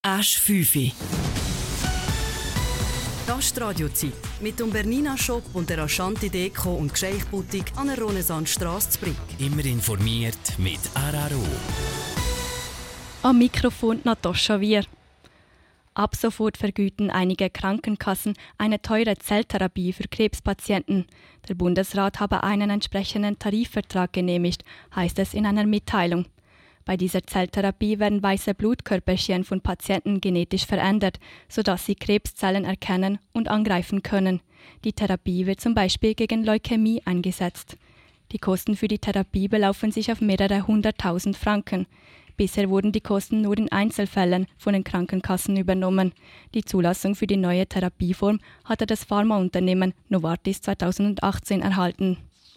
Asch 5. Gastradiozeit mit dem Bernina Shop und der Ashanti Deko und Gescheichboutique an der Renaissancestrasse zu Brig. Immer informiert mit Araro. Am Mikrofon Natascha Wier. Ab sofort vergüten einige Krankenkassen eine teure Zelltherapie für Krebspatienten. Der Bundesrat habe einen entsprechenden Tarifvertrag genehmigt, heißt es in einer Mitteilung. Bei dieser Zelltherapie werden weiße Blutkörperchen von Patienten genetisch verändert, sodass sie Krebszellen erkennen und angreifen können. Die Therapie wird zum Beispiel gegen Leukämie eingesetzt. Die Kosten für die Therapie belaufen sich auf mehrere 100.000 Franken. Bisher wurden die Kosten nur in Einzelfällen von den Krankenkassen übernommen. Die Zulassung für die neue Therapieform hatte das Pharmaunternehmen Novartis 2018 erhalten.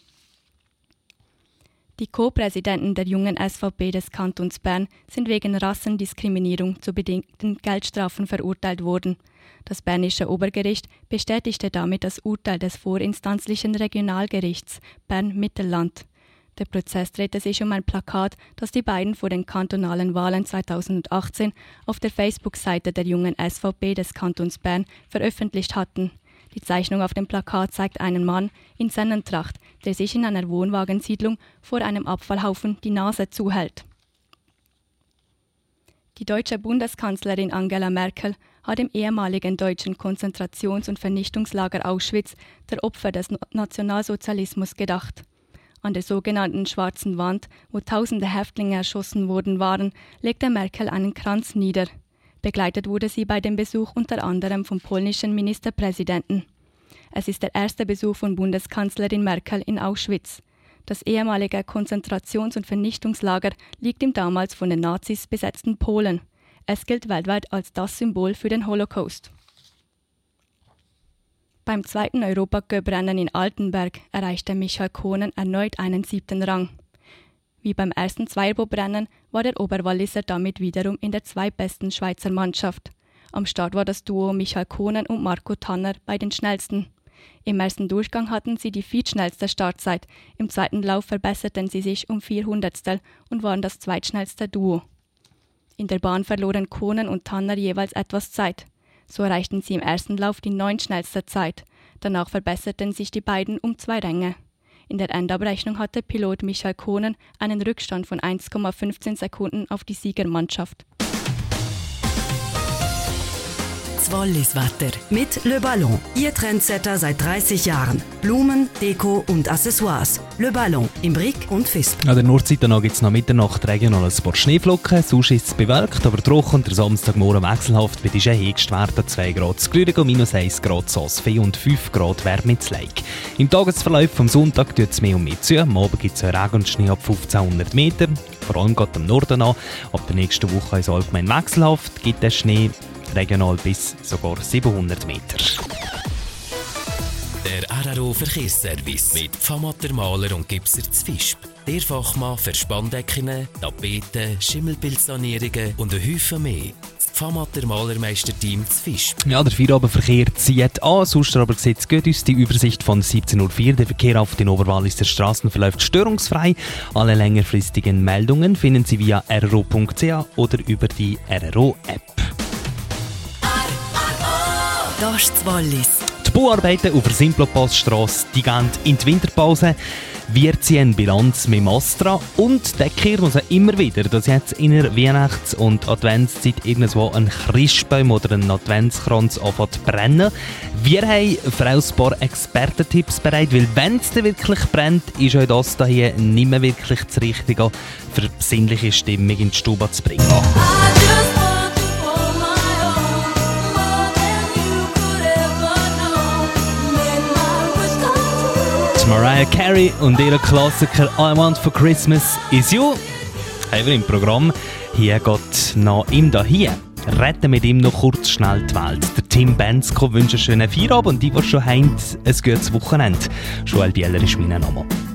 Die Co-Präsidenten der jungen SVP des Kantons Bern sind wegen Rassendiskriminierung zu bedingten Geldstrafen verurteilt worden. Das Bernische Obergericht bestätigte damit das Urteil des vorinstanzlichen Regionalgerichts Bern-Mittelland. Der Prozess drehte sich um ein Plakat, das die beiden vor den kantonalen Wahlen 2018 auf der Facebook-Seite der jungen SVP des Kantons Bern veröffentlicht hatten. Die Zeichnung auf dem Plakat zeigt einen Mann in Sennentracht, der sich in einer Wohnwagensiedlung vor einem Abfallhaufen die Nase zuhält. Die deutsche Bundeskanzlerin Angela Merkel hat im ehemaligen deutschen Konzentrations- und Vernichtungslager Auschwitz der Opfer des Nationalsozialismus gedacht. An der sogenannten Schwarzen Wand, wo tausende Häftlinge erschossen worden waren, legte Merkel einen Kranz nieder. Begleitet wurde sie bei dem Besuch unter anderem vom polnischen Ministerpräsidenten. Es ist der erste Besuch von Bundeskanzlerin Merkel in Auschwitz. Das ehemalige Konzentrations- und Vernichtungslager liegt im damals von den Nazis besetzten Polen. Es gilt weltweit als das Symbol für den Holocaust. Beim 2. Europacup-Rennen in Altenberg erreichte Michael Konen erneut einen 7. Rang. Wie beim ersten Zweierbob-Rennen war der Oberwalliser damit wiederum in der zweitbesten Schweizer Mannschaft. Am Start war das Duo Michael Konen und Marco Tanner bei den Schnellsten. Im ersten Durchgang hatten sie die viertschnellste Startzeit, im zweiten Lauf verbesserten sie sich um 400stel und waren das zweitschnellste Duo. In der Bahn verloren Konen und Tanner jeweils etwas Zeit. So erreichten sie im ersten Lauf die 9. schnellste Zeit. Danach verbesserten sich die beiden um 2 Ränge. In der Endabrechnung hatte Pilot Michael Konen einen Rückstand von 1,15 Sekunden auf die Siegermannschaft. Das Wallis-Wetter mit Le Ballon. Ihr Trendsetter seit 30 Jahren. Blumen, Deko und Accessoires. Le Ballon im Brig und Visp. An der Nordseite gibt es nach Mitternacht regional ein paar Schneeflocken. Sonst ist es bewölkt, aber trocken. Der Samstagmorgen wechselhaft mit den Höchstwerten 2 Grad zu Glürigo, -1 Grad zu Asfee und 5 Grad Wärme zu Leik. Im Tagesverlauf vom Sonntag tut es mehr und mehr zu. Am Abend gibt es Regen und Schnee ab 1500 Meter. Vor allem geht am Norden an. Ab der nächsten Woche ist es allgemein wechselhaft. Gibt es Schnee regional bis sogar 700 Meter. Der Araro Verkehrsservice mit Pfamatter Maler und Gipser zu Visp. Der Fachmann für Spanndecken, Tapeten, Schimmelbildsanierungen und ein Häufen mehr. Das Pfamatter Malermeisterteam zu Visp. Ja, der Feierabendverkehr zieht an. Sonst aber sieht es gut aus. Die Übersicht von 17.04 Uhr. Der Verkehr auf den Oberwalliser Straßen verläuft störungsfrei. Alle längerfristigen Meldungen finden Sie via rro.ch oder über die RRO-App. Das ist das Wallis. Die Bauarbeiten auf der Simplopasstrasse gehen in die Winterpause. Wir ziehen Bilanz mit dem Astra und decken uns immer wieder, dass jetzt in der Weihnachts- und Adventszeit irgendwo ein Christbaum oder ein Adventskranz anfängt zu brennen. Wir haben für ein paar Expertentipps bereit, weil wenn es wirklich brennt, ist euch das hier nicht mehr wirklich das Richtige für besinnliche Stimmung in die Stube zu bringen. Mariah Carey und ihr Klassiker I Want for Christmas Is You haben wir im Programm. Hier geht noch ihm dahin. Retten mit ihm noch kurz schnell die Welt. Der Tim Bensko wünscht einen schönen Feierabend und die, die schon haben, ein gutes Wochenende. Joel Bieler ist mein Name.